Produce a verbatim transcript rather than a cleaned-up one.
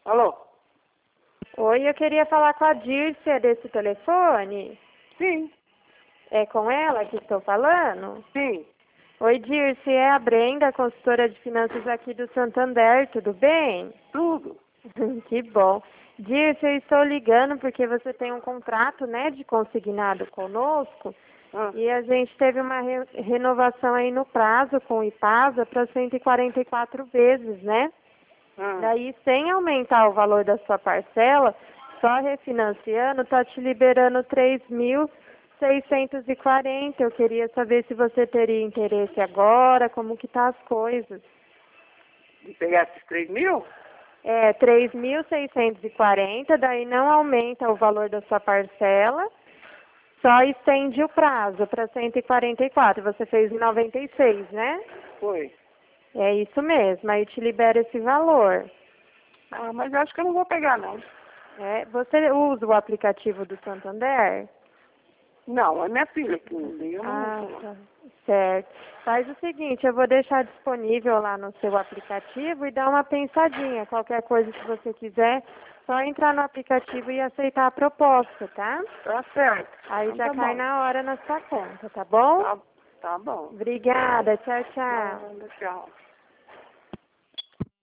Alô? Oi, eu queria falar com a Dirce desse telefone. Sim, É com ela que estou falando? sim, Oi, Dirce, é a Brenda, consultora de finanças aqui do Santander, tudo bem? tudo. Que bom. Dirce, eu estou ligando porque você tem um contrato, né, de consignado conosco Ah, e a gente teve uma re- renovação aí no prazo com o IPASA para cento e quarenta e quatro vezes, né? ah. Daí, sem aumentar o valor da sua parcela, só refinanciando, tá te liberando três mil seiscentos e quarenta. Eu queria saber se você teria interesse agora, como que tá as coisas. De pegar esses três mil? É, três mil seiscentos e quarenta, daí não aumenta o valor da sua parcela, só estende o prazo para cento e quarenta e quatro. Você fez em noventa e seis, né? Foi. É isso mesmo, aí te libera esse valor. Ah, mas eu acho que eu não vou pegar, não. É, você usa o aplicativo do Santander? Não, é minha filha que me deu, eu não Ah, uso, não. tá. Certo. Faz o seguinte, eu vou deixar disponível lá no seu aplicativo e dar uma pensadinha. Qualquer coisa que você quiser, só entrar no aplicativo e aceitar a proposta, tá? Tá certo. Aí Então já tá cai bom. na hora na sua conta, tá bom? Tá, tá bom. Obrigada. Tchau, tchau. Ah, tchau.